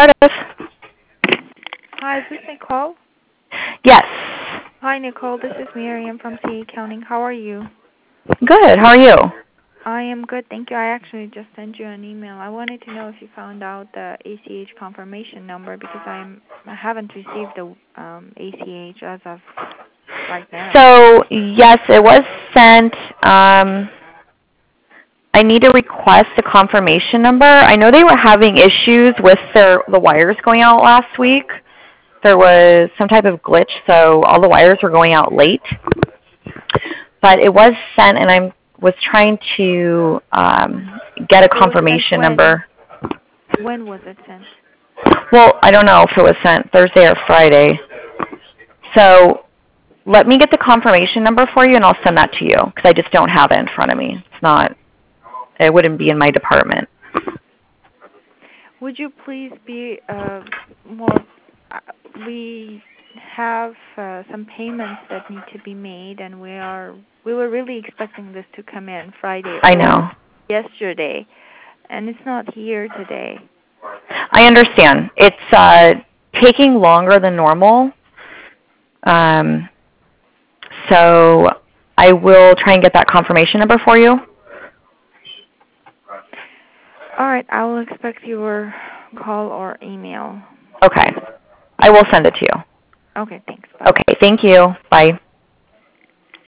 Cardiff. Hi, is this Nicole? Yes. Hi, Nicole. This is Miriam from CA Accounting. How are you? Good. How are you? I am good, thank you. I actually just sent you an email. I wanted to know if you found out the ACH confirmation number because I haven't received the ACH as of right now. So, yes, it was sent. I need to request a confirmation number. I know they were having issues with the wires going out last week. There was some type of glitch, so all the wires were going out late. But it was sent, and I was trying to get a confirmation number. When was it sent? Well, I don't know if it was sent Thursday or Friday. So let me get the confirmation number for you, and I'll send that to you because I just don't have it in front of me. It wouldn't be in my department. Would you please be more? We have some payments that need to be made, and we were really expecting this to come in Friday I or know. yesterday, and it's not here today. I understand. It's taking longer than normal. So I will try and get that confirmation number for you. All right, I will expect your call or email. Okay. I will send it to you. Okay, thanks. Bye. Okay, thank you. Bye.